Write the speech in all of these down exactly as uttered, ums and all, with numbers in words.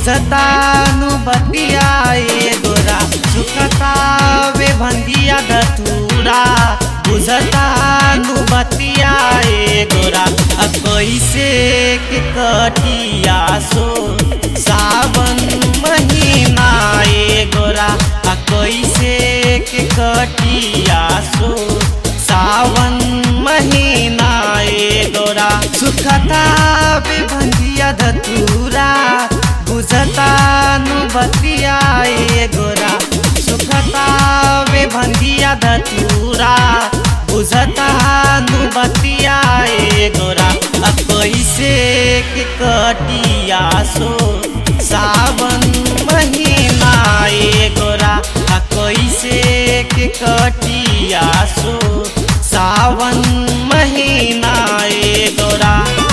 बुझतानु बतियाए गोरा सुखतावे भंगिया धतूरा बुझतानु बतियाए गोरा आ कैसे के कटिया सो सावन महीना ए गोरा आ कैसे के कटिया सो सावन महीना ए गोरा सुखतावे भंगिया धतूरा बुझतानु बतियाए गोरा सुखतावे भंगिया धतूरा बुझतानु बतियाए गोरा आ कैसे के कटिया सो सावन महीना ए गोरा आ कैसे के कटिया सो सावन महीना ए गोरा।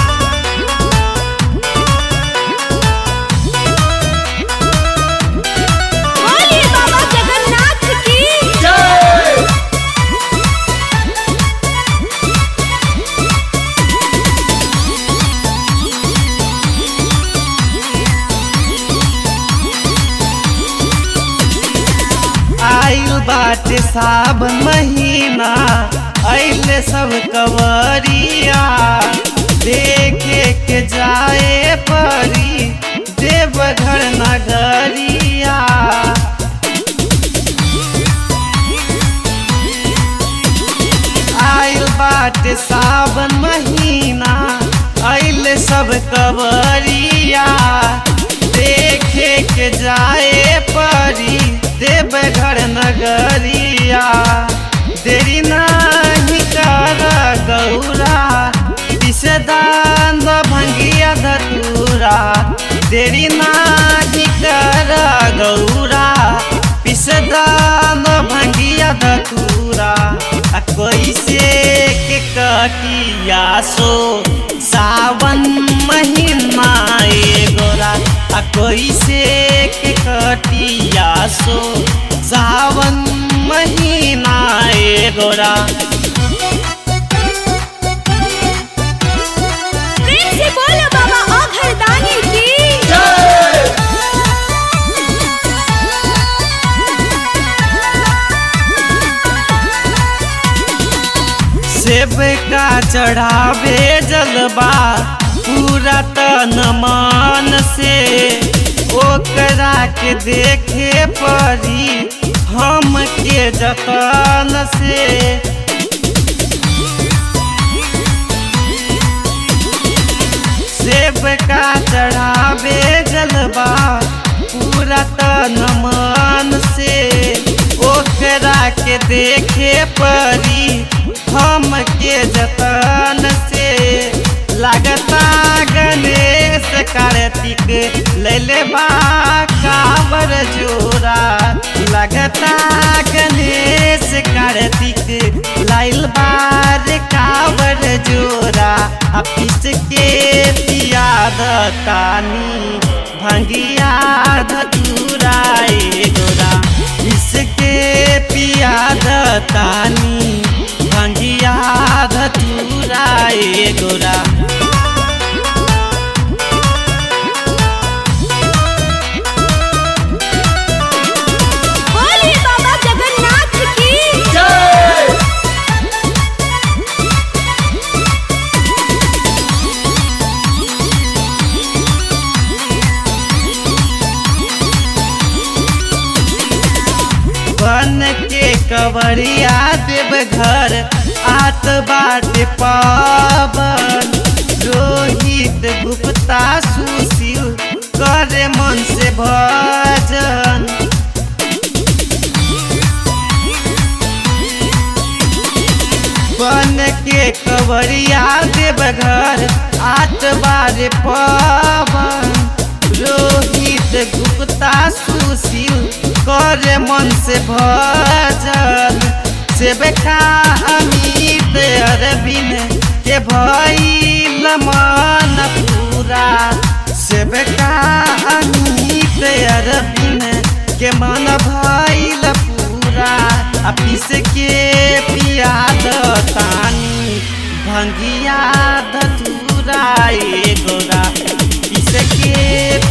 आयु बाटे सावन महीना अइले सब कवरिया देखे के जाए परी देवघर नगरिया। आयु बाटे सावन महीना अइले सब कवरिया देखे के जाए परी देवघर नगरिया। देरी नहीं कर गौरा विषदान भंगिया धतूरा देरी नहीं कर गौरा विषदान भंगिया धतूरा आ कैसे के कटिया सो सावन महीना ए गोरा आ कैसे के कटिया सो सावन महीना ए गोरा। प्रेम से बोलो बाबा औघड़दानी की सेब का चढ़ावे जलवा पूरा तन मन से ओकरा के देखे परी हम के जतन से। सेब का चढ़ावे जलवा पूरा तन मन से ओकरा के देखे परी हम के जतन से। लागता गणेश कार्तिक लैले बा कावर जोरा लगता गणेश कार्तिक लाइल बार कावर जोरा आ पीस के पिया दतानी भंगिया धतूरा ए गोरा पीस के पिया दतानी भंगिया धतूरा ए गोरा। बन के कवरिया देवघर आत बाटे पावन रोहित गुप्ता सुशील करे मन से भजन। बन के कवरिया देवघर आत बाटे पावन रोहित गुप्ता सुशील करे मन से भजन। सेवका अमित अरविंद के भइल मन पूरा सेवका अमित अरविंद के मन भइल पूरा आ पीस के पिया दतानी भंगिया धतूरा ए गोरा पीस के